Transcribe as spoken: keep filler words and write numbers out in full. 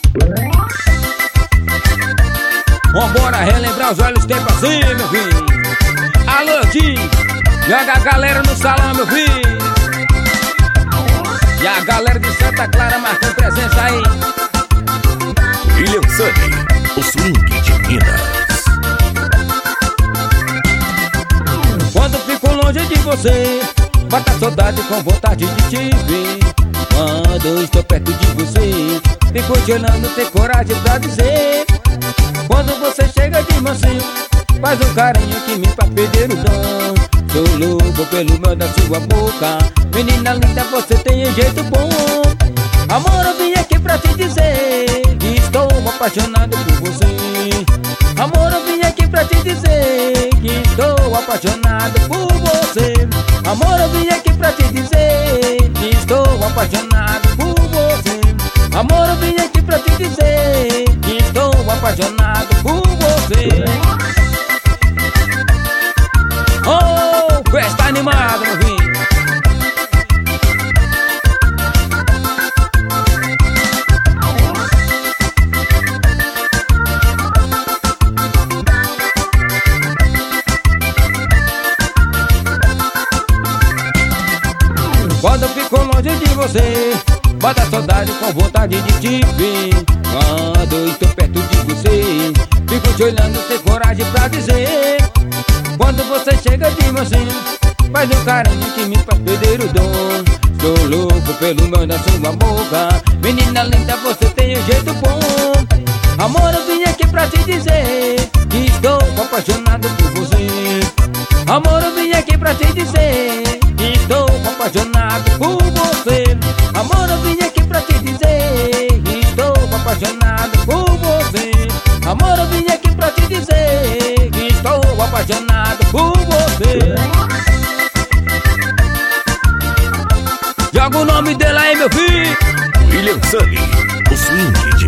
Vambora relembrar os velhos tempos assim, meu filho. Alô, Tim, joga a galera no salão, meu filho. E a galera de Santa Clara marcando presença aí. William Sunny, o swing de Minas. Quando fico longe de você, bata saudade com vontade de te ver. Quando estou perto de você, fico te olhando, ter coragem pra dizer. Quando você chega de mansinho, faz um carinho que me faz perder o dom. Sou louco pelo mel da sua boca, menina linda, você tem um jeito bom. Amor, eu vim aqui pra te dizer que estou apaixonado por você. Amor, eu vim aqui pra te dizer que estou apaixonado por você. Amor, eu vim aqui pra te dizer que estou apaixonado por você. Amor, eu vim aqui pra te dizer que estou apaixonado por você. Oh, festa animada, meu filho. Quando eu fico longe de você, bata saudade com vontade de te ver. Quando eu estou perto de você, fico te olhando, sem coragem pra dizer. Quando você chega de mansinho, faz um carinho que me faz perder o dom. Sou louco pelo mel da sua boca, menina linda, você tem um jeito bom. Amor, eu vim aqui pra te dizer que estou apaixonado por você. Amor, eu vim aqui pra te dizer que estou apaixonado por você. Amor, eu vim aqui pra te dizer que estou apaixonado por você. Amor, eu vim aqui pra te dizer que estou apaixonado por você. Joga o nome dele aí, meu filho. William Sunny, o swing